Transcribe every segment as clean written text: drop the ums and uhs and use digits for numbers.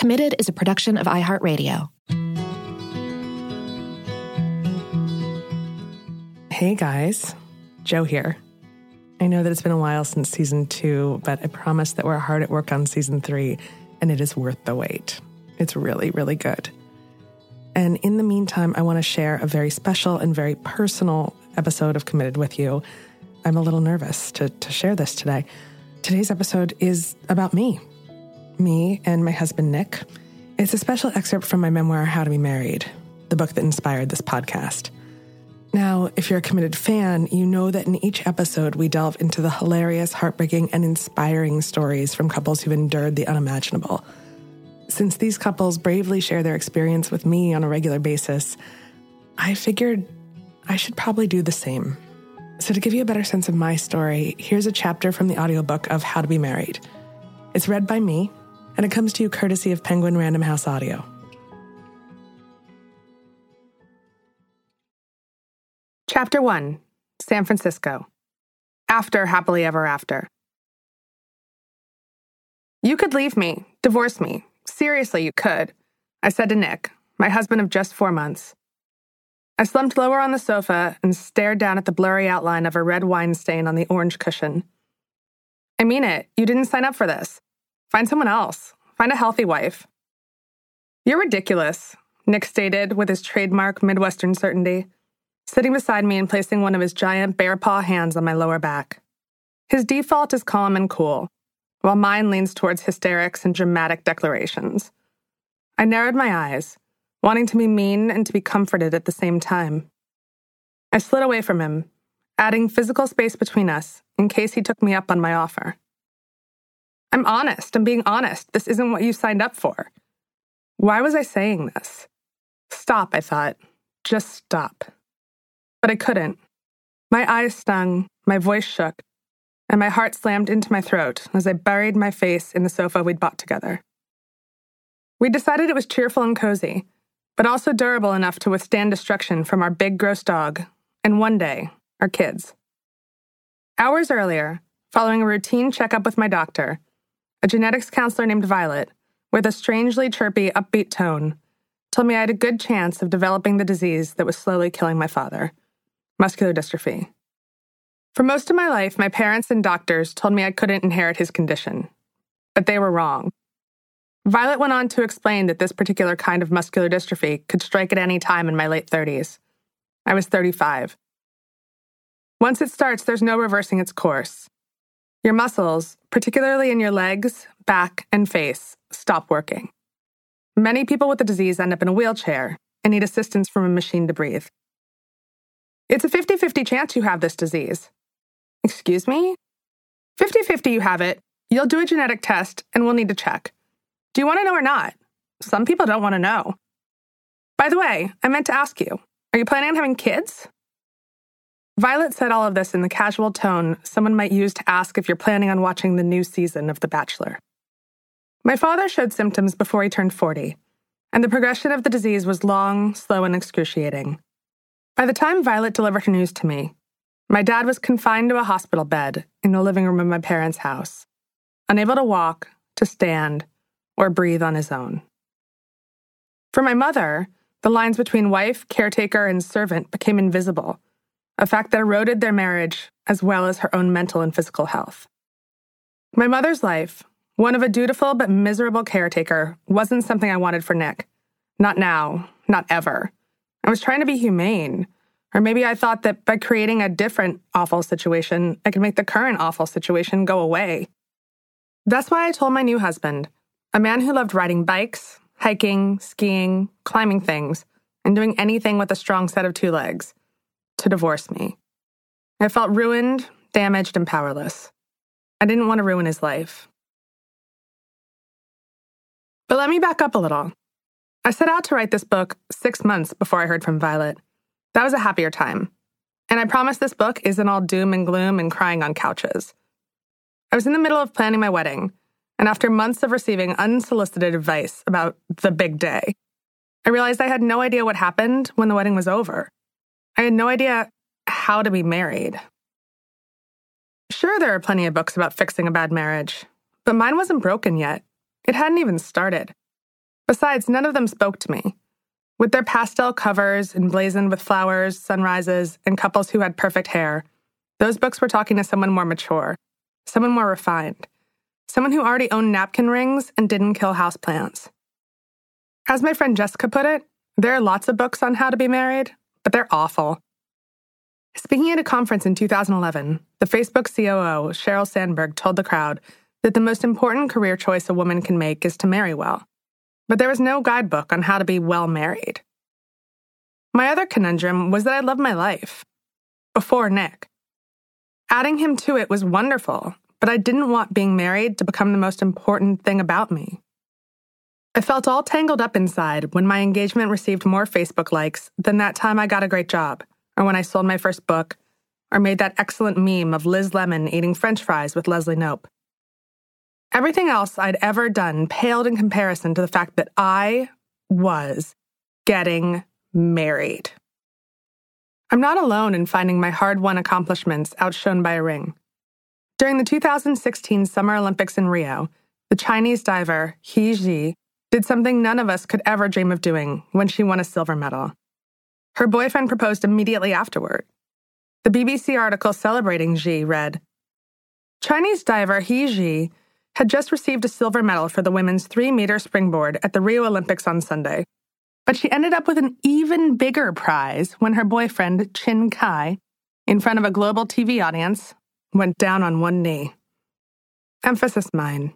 Committed is a production of iHeartRadio. Hey guys, Joe here. I know that it's been a while since season 2, but I promise that we're hard at work on season 3, and it is worth the wait. It's really, really good. And in the meantime, I want to share a very special and very personal episode of Committed with you. I'm a little nervous to share this today. Today's episode is about me and my husband, Nick. It's a special excerpt from my memoir, How to Be Married, the book that inspired this podcast. Now, if you're a Committed fan, you know that in each episode, we delve into the hilarious, heartbreaking, and inspiring stories from couples who've endured the unimaginable. Since these couples bravely share their experience with me on a regular basis, I figured I should probably do the same. So to give you a better sense of my story, here's a chapter from the audiobook of How to Be Married. It's read by me, and it comes to you courtesy of Penguin Random House Audio. Chapter 1, San Francisco. After Happily Ever After. You could leave me, divorce me. Seriously, you could, I said to Nick, my husband of just 4 months. I slumped lower on the sofa and stared down at the blurry outline of a red wine stain on the orange cushion. I mean it. You didn't sign up for this. Find someone else. Find a healthy wife. You're ridiculous, Nick stated with his trademark Midwestern certainty, sitting beside me and placing one of his giant bear paw hands on my lower back. His default is calm and cool, while mine leans towards hysterics and dramatic declarations. I narrowed my eyes, wanting to be mean and to be comforted at the same time. I slid away from him, adding physical space between us in case he took me up on my offer. I'm honest. I'm being honest. This isn't what you signed up for. Why was I saying this? Stop, I thought. Just stop. But I couldn't. My eyes stung, my voice shook, and my heart slammed into my throat as I buried my face in the sofa we'd bought together. We decided it was cheerful and cozy, but also durable enough to withstand destruction from our big, gross dog, and one day, our kids. Hours earlier, following a routine checkup with my doctor, a genetics counselor named Violet, with a strangely chirpy, upbeat tone, told me I had a good chance of developing the disease that was slowly killing my father, muscular dystrophy. For most of my life, my parents and doctors told me I couldn't inherit his condition, but they were wrong. Violet went on to explain that this particular kind of muscular dystrophy could strike at any time in my late 30s. I was 35. Once it starts, there's no reversing its course. Your muscles, particularly in your legs, back, and face, stop working. Many people with the disease end up in a wheelchair and need assistance from a machine to breathe. It's a 50-50 chance you have this disease. Excuse me? 50-50 you have it. You'll do a genetic test, and we'll need to check. Do you want to know or not? Some people don't want to know. By the way, I meant to ask you, are you planning on having kids? Violet said all of this in the casual tone someone might use to ask if you're planning on watching the new season of The Bachelor. My father showed symptoms before he turned 40, and the progression of the disease was long, slow, and excruciating. By the time Violet delivered her news to me, my dad was confined to a hospital bed in the living room of my parents' house, unable to walk, to stand, or breathe on his own. For my mother, the lines between wife, caretaker, and servant became invisible, a fact that eroded their marriage as well as her own mental and physical health. My mother's life, one of a dutiful but miserable caretaker, wasn't something I wanted for Nick. Not now, not ever. I was trying to be humane, or maybe I thought that by creating a different awful situation, I could make the current awful situation go away. That's why I told my new husband, a man who loved riding bikes, hiking, skiing, climbing things, and doing anything with a strong set of 2 legs, to divorce me. I felt ruined, damaged, and powerless. I didn't want to ruin his life. But let me back up a little. I set out to write this book 6 months before I heard from Violet. That was a happier time. And I promise this book isn't all doom and gloom and crying on couches. I was in the middle of planning my wedding, and after months of receiving unsolicited advice about the big day, I realized I had no idea what happened when the wedding was over. I had no idea how to be married. Sure, there are plenty of books about fixing a bad marriage, but mine wasn't broken yet. It hadn't even started. Besides, none of them spoke to me. With their pastel covers emblazoned with flowers, sunrises, and couples who had perfect hair, those books were talking to someone more mature, someone more refined, someone who already owned napkin rings and didn't kill houseplants. As my friend Jessica put it, there are lots of books on how to be married, but they're awful. Speaking at a conference in 2011, the Facebook COO, Sheryl Sandberg, told the crowd that the most important career choice a woman can make is to marry well. But there was no guidebook on how to be well married. My other conundrum was that I loved my life. Before Nick. Adding him to it was wonderful, but I didn't want being married to become the most important thing about me. I felt all tangled up inside when my engagement received more Facebook likes than that time I got a great job, or when I sold my first book, or made that excellent meme of Liz Lemon eating French fries with Leslie Knope. Everything else I'd ever done paled in comparison to the fact that I was getting married. I'm not alone in finding my hard-won accomplishments outshone by a ring. During the 2016 Summer Olympics in Rio, the Chinese diver He Ji did something none of us could ever dream of doing when she won a silver medal. Her boyfriend proposed immediately afterward. The BBC article celebrating Ji read, Chinese diver He Ji had just received a silver medal for the women's 3-meter springboard at the Rio Olympics on Sunday, but she ended up with an even bigger prize when her boyfriend, Chin Kai, in front of a global TV audience, went down on one knee. Emphasis mine.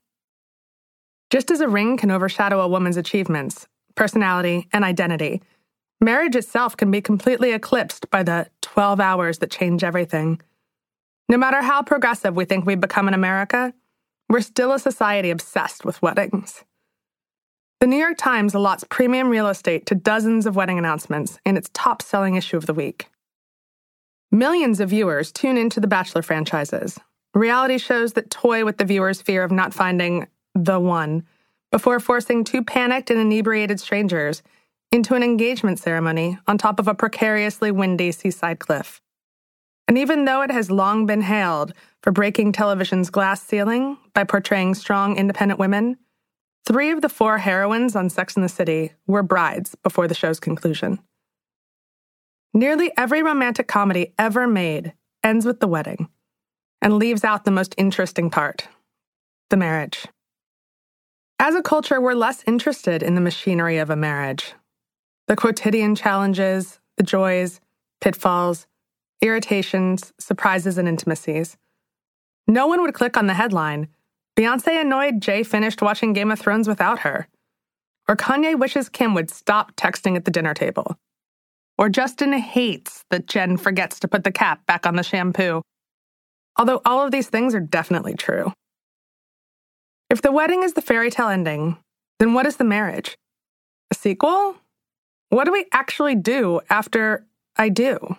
Just as a ring can overshadow a woman's achievements, personality, and identity, marriage itself can be completely eclipsed by the 12 hours that change everything. No matter how progressive we think we've become in America, we're still a society obsessed with weddings. The New York Times allots premium real estate to dozens of wedding announcements in its top-selling issue of the week. Millions of viewers tune into the Bachelor franchises, reality shows that toy with the viewer's fear of not finding the one, before forcing two panicked and inebriated strangers into an engagement ceremony on top of a precariously windy seaside cliff. And even though it has long been hailed for breaking television's glass ceiling by portraying strong, independent women, 3 of the 4 heroines on Sex and the City were brides before the show's conclusion. Nearly every romantic comedy ever made ends with the wedding and leaves out the most interesting part, the marriage. As a culture, we're less interested in the machinery of a marriage. The quotidian challenges, the joys, pitfalls, irritations, surprises, and intimacies. No one would click on the headline, Beyoncé annoyed Jay finished watching Game of Thrones without her. Or Kanye wishes Kim would stop texting at the dinner table. Or Justin hates that Jen forgets to put the cap back on the shampoo. Although all of these things are definitely true. If the wedding is the fairy tale ending, then what is the marriage? A sequel? What do we actually do after I do?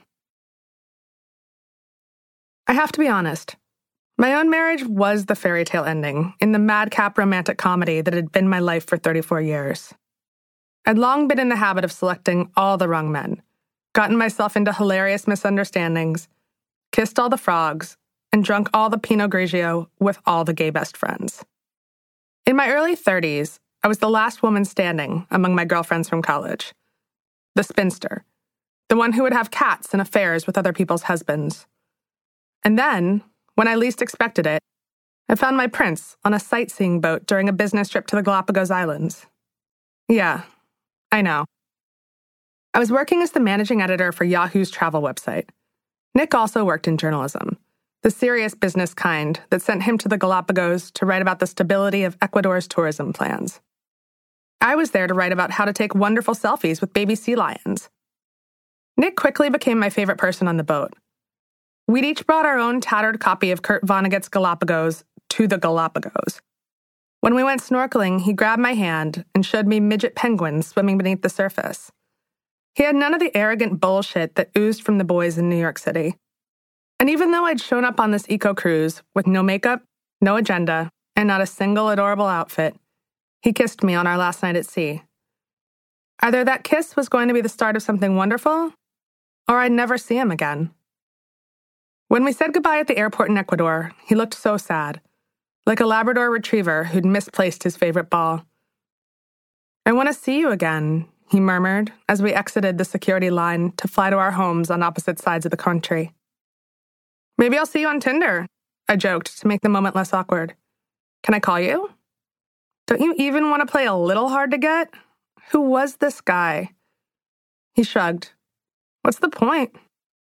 I have to be honest. My own marriage was the fairy tale ending in the madcap romantic comedy that had been my life for 34 years. I'd long been in the habit of selecting all the wrong men, gotten myself into hilarious misunderstandings, kissed all the frogs, and drunk all the Pinot Grigio with all the gay best friends. In my early 30s, I was the last woman standing among my girlfriends from college. The spinster. The one who would have cats and affairs with other people's husbands. And then, when I least expected it, I found my prince on a sightseeing boat during a business trip to the Galapagos Islands. Yeah, I know. I was working as the managing editor for Yahoo's travel website. Nick also worked in journalism, the serious business kind that sent him to the Galapagos to write about the stability of Ecuador's tourism plans. I was there to write about how to take wonderful selfies with baby sea lions. Nick quickly became my favorite person on the boat. We'd each brought our own tattered copy of Kurt Vonnegut's Galapagos to the Galapagos. When we went snorkeling, he grabbed my hand and showed me midget penguins swimming beneath the surface. He had none of the arrogant bullshit that oozed from the boys in New York City. And even though I'd shown up on this eco-cruise with no makeup, no agenda, and not a single adorable outfit, he kissed me on our last night at sea. Either that kiss was going to be the start of something wonderful, or I'd never see him again. When we said goodbye at the airport in Ecuador, he looked so sad, like a Labrador retriever who'd misplaced his favorite ball. "I want to see you again," he murmured as we exited the security line to fly to our homes on opposite sides of the country. "Maybe I'll see you on Tinder," I joked to make the moment less awkward. "Can I call you? Don't you even want to play a little hard to get? Who was this guy?" He shrugged. "What's the point?"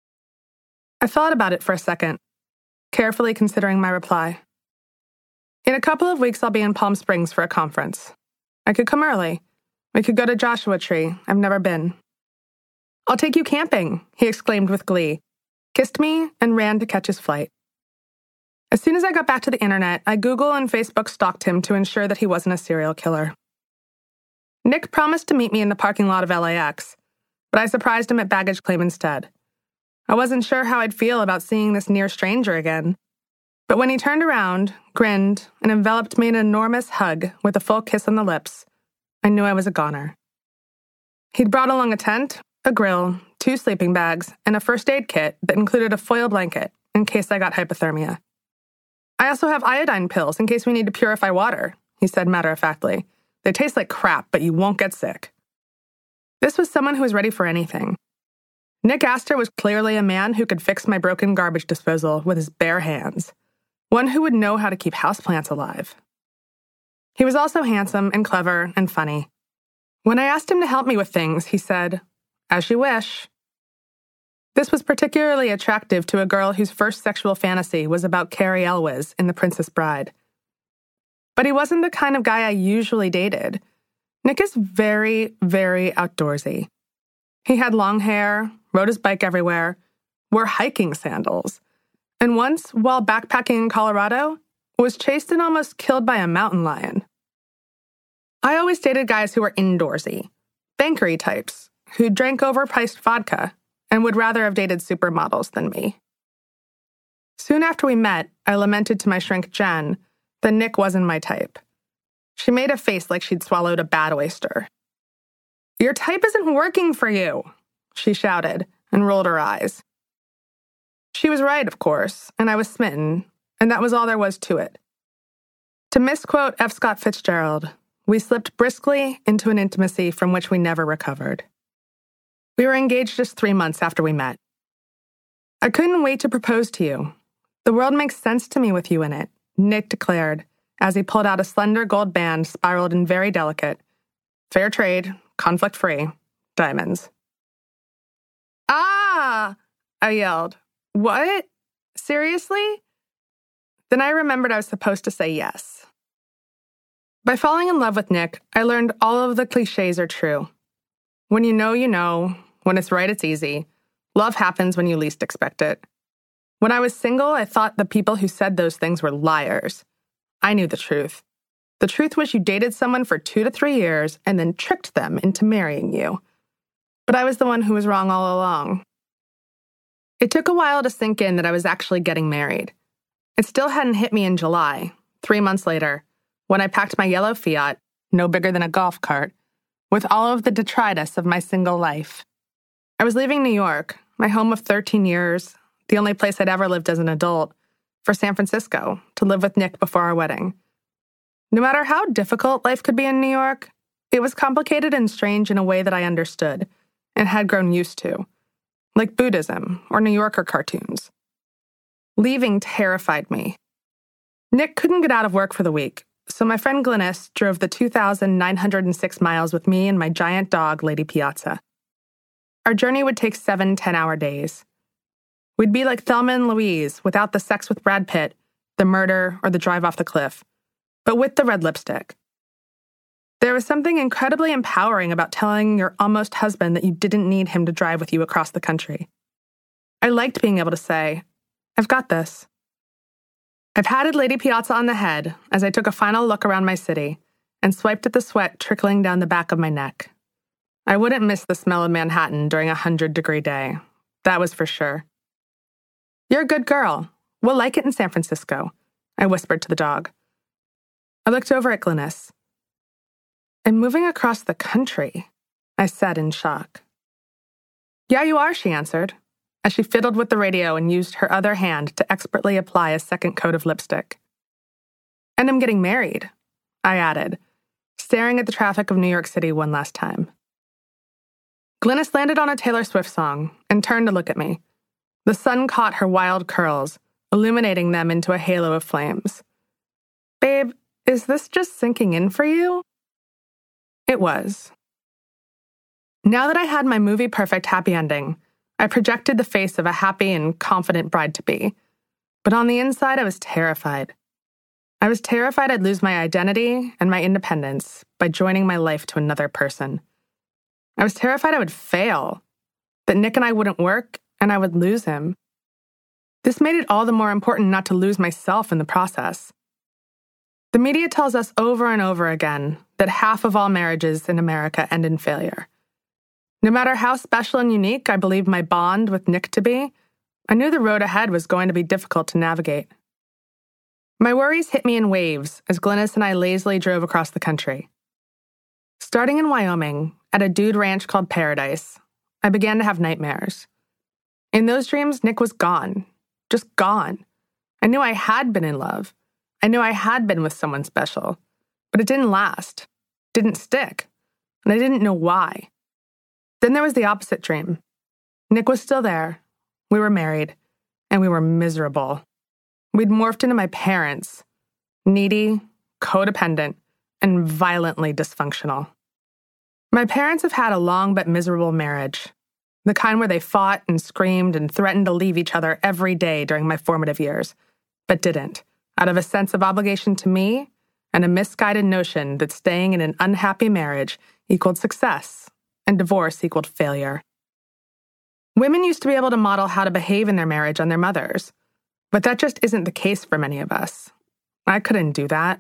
I thought about it for a second, carefully considering my reply. "In a couple of weeks, I'll be in Palm Springs for a conference. I could come early. We could go to Joshua Tree. I've never been." "I'll take you camping," he exclaimed with glee, kissed me, and ran to catch his flight. As soon as I got back to the internet, I Google and Facebook stalked him to ensure that he wasn't a serial killer. Nick promised to meet me in the parking lot of LAX, but I surprised him at baggage claim instead. I wasn't sure how I'd feel about seeing this near stranger again, but when he turned around, grinned, and enveloped me in an enormous hug with a full kiss on the lips, I knew I was a goner. He'd brought along a tent, a grill, 2 sleeping bags, and a first aid kit that included a foil blanket in case I got hypothermia. "I also have iodine pills in case we need to purify water," he said matter-of-factly. "They taste like crap, but you won't get sick." This was someone who was ready for anything. Nick Astor was clearly a man who could fix my broken garbage disposal with his bare hands, one who would know how to keep houseplants alive. He was also handsome and clever and funny. When I asked him to help me with things, he said, "As you wish." This was particularly attractive to a girl whose first sexual fantasy was about Cary Elwes in The Princess Bride. But he wasn't the kind of guy I usually dated. Nick is very, very outdoorsy. He had long hair, rode his bike everywhere, wore hiking sandals, and once, while backpacking in Colorado, was chased and almost killed by a mountain lion. I always dated guys who were indoorsy, bankery types, who drank overpriced vodka and would rather have dated supermodels than me. Soon after we met, I lamented to my shrink Jen that Nick wasn't my type. She made a face like she'd swallowed a bad oyster. "Your type isn't working for you," she shouted and rolled her eyes. She was right, of course, and I was smitten, and that was all there was to it. To misquote F. Scott Fitzgerald, we slipped briskly into an intimacy from which we never recovered. We were engaged just 3 months after we met. "I couldn't wait to propose to you. The world makes sense to me with you in it," Nick declared as he pulled out a slender gold band spiraled in very delicate, fair trade, conflict-free diamonds. "Ah!" I yelled. "What? Seriously?" Then I remembered I was supposed to say yes. By falling in love with Nick, I learned all of the cliches are true. When you know, you know. When it's right, it's easy. Love happens when you least expect it. When I was single, I thought the people who said those things were liars. I knew the truth. The truth was you dated someone for 2 to 3 years and then tricked them into marrying you. But I was the one who was wrong all along. It took a while to sink in that I was actually getting married. It still hadn't hit me in July, 3 months later, when I packed my yellow Fiat, no bigger than a golf cart, with all of the detritus of my single life. I was leaving New York, my home of 13 years, the only place I'd ever lived as an adult, for San Francisco to live with Nick before our wedding. No matter how difficult life could be in New York, it was complicated and strange in a way that I understood and had grown used to, like Buddhism or New Yorker cartoons. Leaving terrified me. Nick couldn't get out of work for the week, so my friend Glynis drove the 2,906 miles with me and my giant dog, Lady Piazza. Our journey would take 7 10-hour days. We'd be like Thelma and Louise without the sex with Brad Pitt, the murder, or the drive off the cliff, but with the red lipstick. There was something incredibly empowering about telling your almost husband that you didn't need him to drive with you across the country. I liked being able to say, "I've got this." I patted Lady Piazza on the head as I took a final look around my city and swiped at the sweat trickling down the back of my neck. I wouldn't miss the smell of Manhattan during a 100-degree day. That was for sure. "You're a good girl. We'll like it in San Francisco," I whispered to the dog. I looked over at Glynis. "I'm moving across the country," I said in shock. "Yeah, you are," she answered, as she fiddled with the radio and used her other hand to expertly apply a second coat of lipstick. "And I'm getting married," I added, staring at the traffic of New York City one last time. Glynis landed on a Taylor Swift song and turned to look at me. The sun caught her wild curls, illuminating them into a halo of flames. "Babe, is this just sinking in for you?" It was. Now that I had my movie-perfect happy ending, I projected the face of a happy and confident bride-to-be. But on the inside, I was terrified. I was terrified I'd lose my identity and my independence by joining my life to another person. I was terrified I would fail, that Nick and I wouldn't work and I would lose him. This made it all the more important not to lose myself in the process. The media tells us over and over again that half of all marriages in America end in failure. No matter how special and unique I believed my bond with Nick to be, I knew the road ahead was going to be difficult to navigate. My worries hit me in waves as Glynis and I lazily drove across the country. Starting in Wyoming, at a dude ranch called Paradise, I began to have nightmares. In those dreams, Nick was gone. Just gone. I knew I had been in love. I knew I had been with someone special. But it didn't last. Didn't stick. And I didn't know why. Then there was the opposite dream. Nick was still there. We were married. And we were miserable. We'd morphed into my parents. Needy, codependent, and violently dysfunctional. My parents have had a long but miserable marriage. The kind where they fought and screamed and threatened to leave each other every day during my formative years, but didn't, out of a sense of obligation to me and a misguided notion that staying in an unhappy marriage equaled success and divorce equaled failure. Women used to be able to model how to behave in their marriage on their mothers, but that just isn't the case for many of us. I couldn't do that.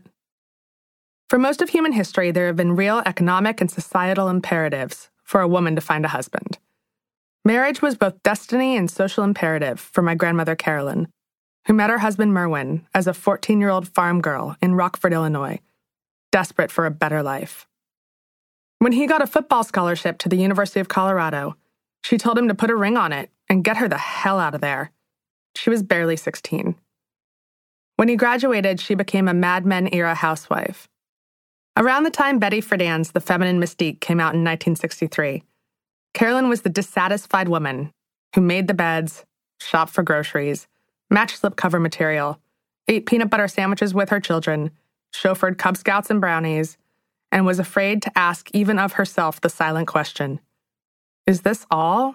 For most of human history, there have been real economic and societal imperatives for a woman to find a husband. Marriage was both destiny and social imperative for my grandmother Carolyn, who met her husband Merwin as a 14-year-old farm girl in Rockford, Illinois, desperate for a better life. When he got a football scholarship to the University of Colorado, she told him to put a ring on it and get her the hell out of there. She was barely 16. When he graduated, she became a Mad Men-era housewife. Around the time Betty Friedan's The Feminine Mystique came out in 1963, Carolyn was the dissatisfied woman who made the beds, shopped for groceries, matched slipcover material, ate peanut butter sandwiches with her children, chauffeured Cub Scouts and brownies, and was afraid to ask even of herself the silent question, "Is this all?"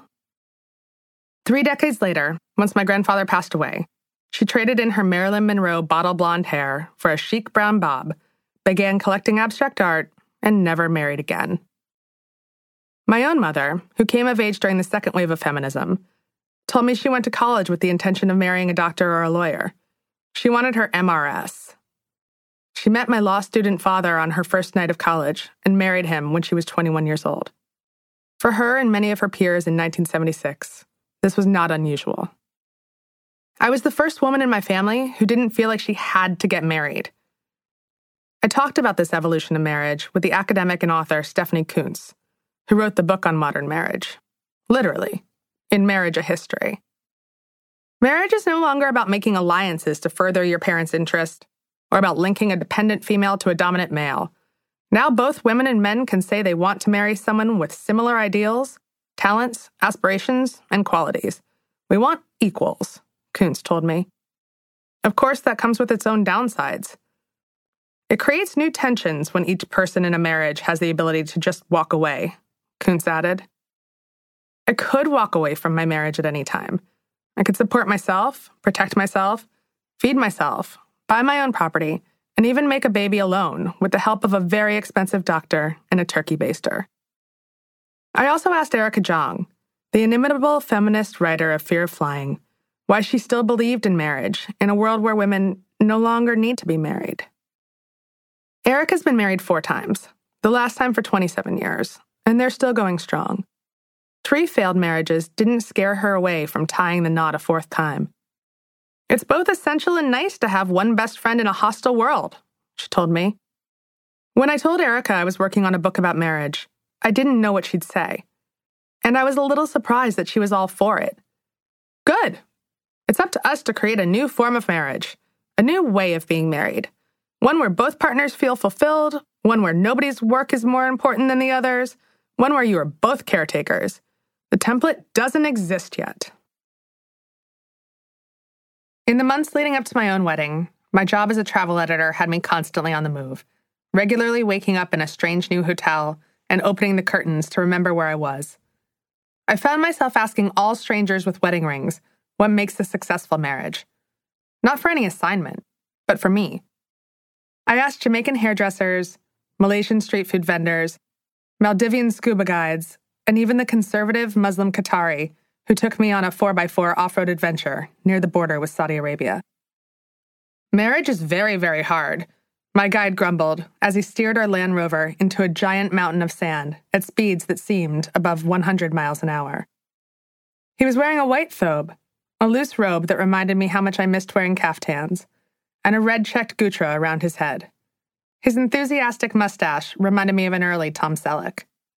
3 decades later, once my grandfather passed away, she traded in her Marilyn Monroe bottle blonde hair for a chic brown bob, began collecting abstract art, and never married again. My own mother, who came of age during the second wave of feminism, told me she went to college with the intention of marrying a doctor or a lawyer. She wanted her MRS. She met my law student father on her first night of college and married him when she was 21 years old. For her and many of her peers in 1976, this was not unusual. I was the first woman in my family who didn't feel like she had to get married. I talked about this evolution of marriage with the academic and author Stephanie Coontz, who wrote the book on modern marriage. Literally, In Marriage, a History. Marriage is no longer about making alliances to further your parents' interest or about linking a dependent female to a dominant male. Now both women and men can say they want to marry someone with similar ideals, talents, aspirations, and qualities. We want equals, Coontz told me. Of course, that comes with its own downsides. It creates new tensions when each person in a marriage has the ability to just walk away, Coontz added. I could walk away from my marriage at any time. I could support myself, protect myself, feed myself, buy my own property, and even make a baby alone with the help of a very expensive doctor and a turkey baster. I also asked Erica Jong, the inimitable feminist writer of Fear of Flying, why she still believed in marriage in a world where women no longer need to be married. Erica's been married 4 times, the last time for 27 years, and they're still going strong. 3 failed marriages didn't scare her away from tying the knot a 4th time. It's both essential and nice to have one best friend in a hostile world, she told me. When I told Erica I was working on a book about marriage, I didn't know what she'd say. And I was a little surprised that she was all for it. Good. It's up to us to create a new form of marriage, a new way of being married, one where both partners feel fulfilled one where nobody's work is more important than the others, one where you are both caretakers. The template doesn't exist yet. In the months leading up to my own wedding, my job as a travel editor had me constantly on the move, regularly waking up in a strange new hotel and opening the curtains to remember where I was. I found myself asking all strangers with wedding rings what makes a successful marriage. Not for any assignment, but for me. I asked Jamaican hairdressers, Malaysian street food vendors, Maldivian scuba guides, and even the conservative Muslim Qatari who took me on a 4x4 off-road adventure near the border with Saudi Arabia. Marriage is very, very hard, my guide grumbled as he steered our Land Rover into a giant mountain of sand at speeds that seemed above 100 miles an hour. He was wearing a white thobe, a loose robe that reminded me how much I missed wearing caftans, and a red-checked gutra around his head. His enthusiastic mustache reminded me of an early Tom Selleck.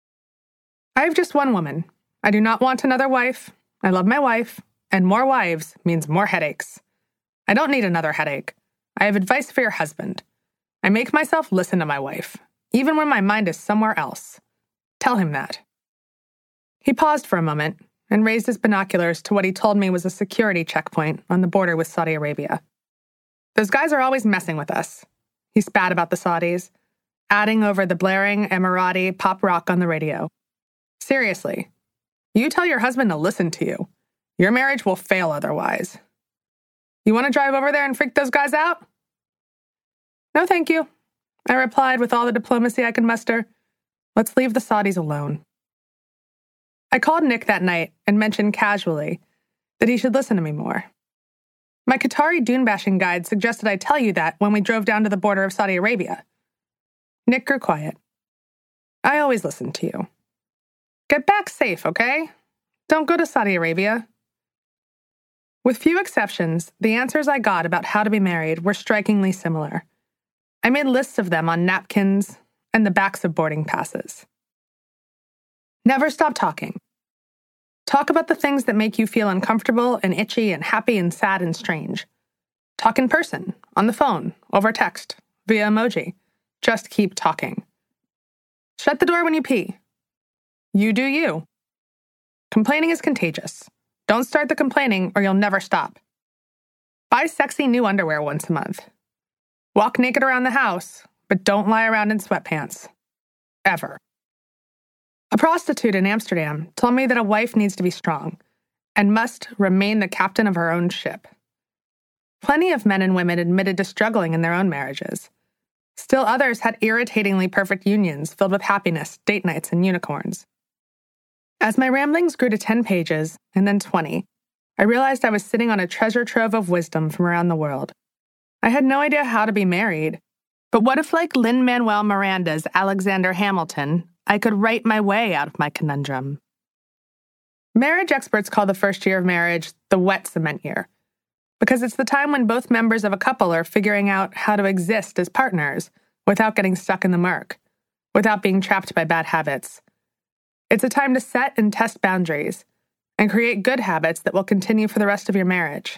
I have just one woman. I do not want another wife. I love my wife, and more wives means more headaches. I don't need another headache. I have advice for your husband. I make myself listen to my wife, even when my mind is somewhere else. Tell him that. He paused for a moment and raised his binoculars to what he told me was a security checkpoint on the border with Saudi Arabia. Those guys are always messing with us. He spat about the Saudis, adding over the blaring Emirati pop rock on the radio. Seriously, you tell your husband to listen to you. Your marriage will fail otherwise. You want to drive over there and freak those guys out? No, thank you, I replied with all the diplomacy I could muster. Let's leave the Saudis alone. I called Nick that night and mentioned casually that he should listen to me more. My Qatari dune-bashing guide suggested I tell you that when we drove down to the border of Saudi Arabia. Nick grew quiet. I always listen to you. Get back safe, okay? Don't go to Saudi Arabia. With few exceptions, the answers I got about how to be married were strikingly similar. I made lists of them on napkins and the backs of boarding passes. Never stop talking. Talk about the things that make you feel uncomfortable and itchy and happy and sad and strange. Talk in person, on the phone, over text, via emoji. Just keep talking. Shut the door when you pee. You do you. Complaining is contagious. Don't start the complaining or you'll never stop. Buy sexy new underwear once a month. Walk naked around the house, but don't lie around in sweatpants. Ever. A prostitute in Amsterdam told me that a wife needs to be strong and must remain the captain of her own ship. Plenty of men and women admitted to struggling in their own marriages. Still others had irritatingly perfect unions filled with happiness, date nights, and unicorns. As my ramblings grew to 10 pages, and then 20, I realized I was sitting on a treasure trove of wisdom from around the world. I had no idea how to be married, but what if, like Lin-Manuel Miranda's Alexander Hamilton, I could write my way out of my conundrum? Marriage experts call the first year of marriage the wet cement year, because it's the time when both members of a couple are figuring out how to exist as partners without getting stuck in the murk, without being trapped by bad habits. It's a time to set and test boundaries and create good habits that will continue for the rest of your marriage.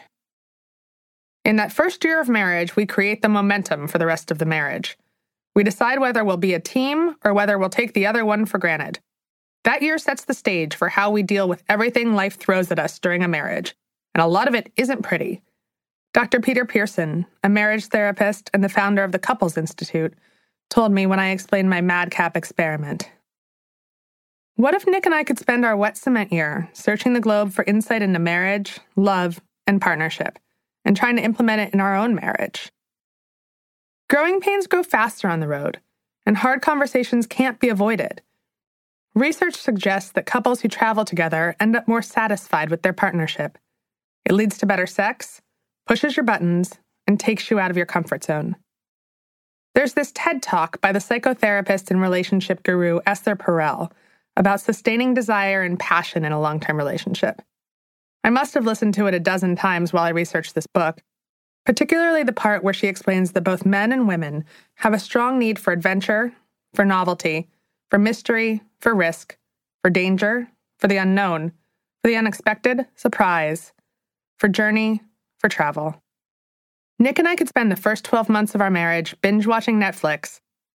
In that first year of marriage, we create the momentum for the rest of the marriage. We decide whether we'll be a team or whether we'll take the other one for granted. That year sets the stage for how we deal with everything life throws at us during a marriage, and a lot of it isn't pretty. Dr. Peter Pearson, a marriage therapist and the founder of the Couples Institute, told me when I explained my madcap experiment. What if Nick and I could spend our wet cement year searching the globe for insight into marriage, love, and partnership, and trying to implement it in our own marriage? Growing pains grow faster on the road, and hard conversations can't be avoided. Research suggests that couples who travel together end up more satisfied with their partnership. It leads to better sex, pushes your buttons, and takes you out of your comfort zone. There's this TED Talk by the psychotherapist and relationship guru Esther Perel about sustaining desire and passion in a long-term relationship. I must have listened to it a dozen times while I researched this book, particularly the part where she explains that both men and women have a strong need for adventure, for novelty, for mystery, for risk, for danger, for the unknown, for the unexpected, surprise, for journey, for travel. Nick and I could spend the first 12 months of our marriage binge-watching Netflix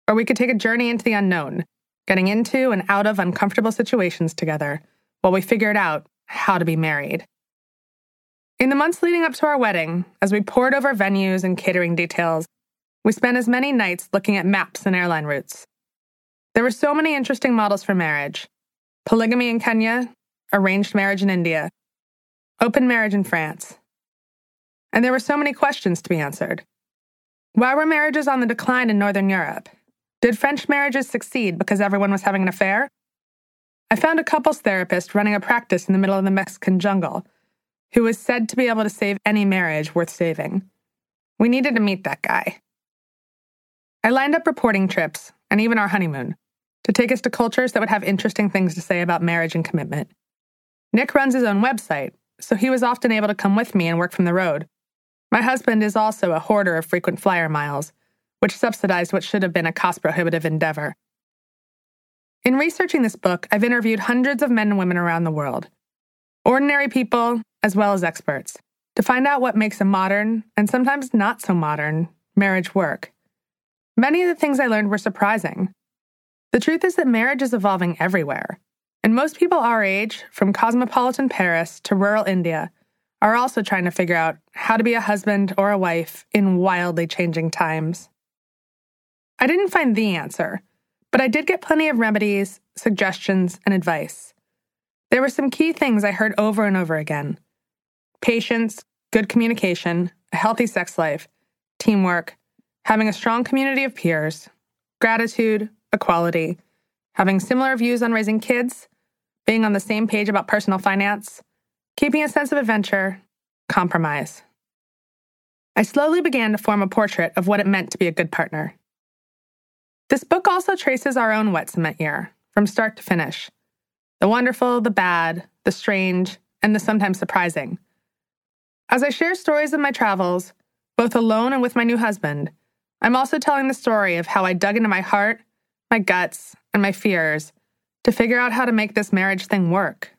or we could take a journey into the unknown, getting into and out of uncomfortable situations together while we figured out how to be married. In the months leading up to our wedding, as we pored over venues and catering details, we spent as many nights looking at maps and airline routes. There were so many interesting models for marriage: polygamy in Kenya, arranged marriage in India, open marriage in France. And there were so many questions to be answered. Why were marriages on the decline in Northern Europe? Did French marriages succeed because everyone was having an affair? I found a couples therapist running a practice in the middle of the Mexican jungle who was said to be able to save any marriage worth saving. We needed to meet that guy. I lined up reporting trips, and even our honeymoon, to take us to cultures that would have interesting things to say about marriage and commitment. Nick runs his own website, so he was often able to come with me and work from the road. My husband is also a hoarder of frequent flyer miles, which subsidized what should have been a cost-prohibitive endeavor. In researching this book, I've interviewed hundreds of men and women around the world, ordinary people as well as experts, to find out what makes a modern, and sometimes not so modern, marriage work. Many of the things I learned were surprising. The truth is that marriage is evolving everywhere, and most people our age, from cosmopolitan Paris to rural India, are also trying to figure out how to be a husband or a wife in wildly changing times. I didn't find the answer, but I did get plenty of remedies, suggestions, and advice. There were some key things I heard over and over again: patience, good communication, a healthy sex life, teamwork, having a strong community of peers, gratitude, equality, having similar views on raising kids, being on the same page about personal finance, keeping a sense of adventure, compromise. I slowly began to form a portrait of what it meant to be a good partner. This book also traces our own wet cement year, from start to finish. The wonderful, the bad, the strange, and the sometimes surprising. As I share stories of my travels, both alone and with my new husband, I'm also telling the story of how I dug into my heart, my guts, and my fears to figure out how to make this marriage thing work.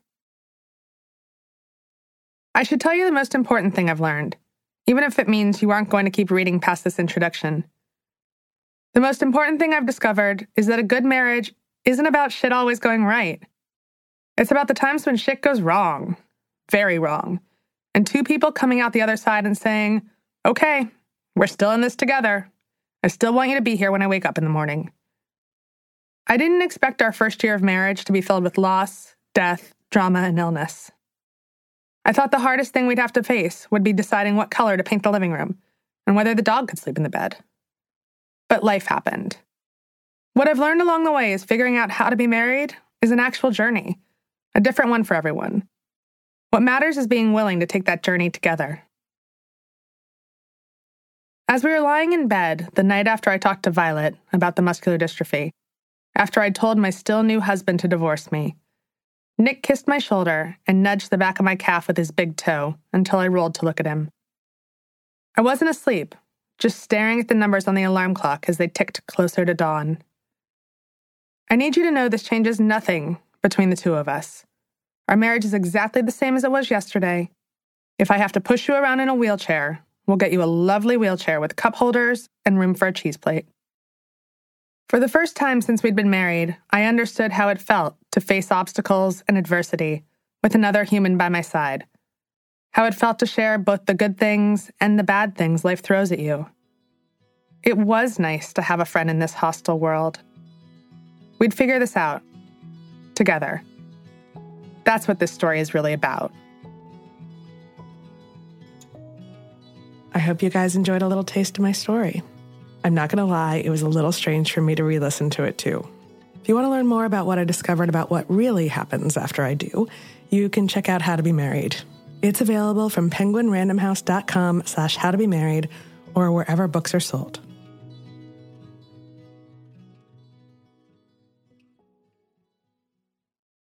I should tell you the most important thing I've learned, even if it means you aren't going to keep reading past this introduction. The most important thing I've discovered is that a good marriage isn't about shit always going right. It's about the times when shit goes wrong, very wrong, and two people coming out the other side and saying, "Okay, we're still in this together. I still want you to be here when I wake up in the morning." I didn't expect our first year of marriage to be filled with loss, death, drama, and illness. I thought the hardest thing we'd have to face would be deciding what color to paint the living room and whether the dog could sleep in the bed. But life happened. What I've learned along the way is figuring out how to be married is an actual journey, a different one for everyone. What matters is being willing to take that journey together. As we were lying in bed the night after I talked to Violet about the muscular dystrophy, after I'd told my still new husband to divorce me, Nick kissed my shoulder and nudged the back of my calf with his big toe until I rolled to look at him. I wasn't asleep, just staring at the numbers on the alarm clock as they ticked closer to dawn. I need you to know this changes nothing between the two of us. Our marriage is exactly the same as it was yesterday. If I have to push you around in a wheelchair, we'll get you a lovely wheelchair with cup holders and room for a cheese plate. For the first time since we'd been married, I understood how it felt to face obstacles and adversity with another human by my side. How it felt to share both the good things and the bad things life throws at you. It was nice to have a friend in this hostile world. We'd figure this out. Together. That's what this story is really about. I hope you guys enjoyed a little taste of my story. I'm not going to lie, it was a little strange for me to re-listen to it too. If you want to learn more about what I discovered about what really happens after I do, you can check out How to Be Married. It's available from penguinrandomhouse.com/howtobemarried or wherever books are sold.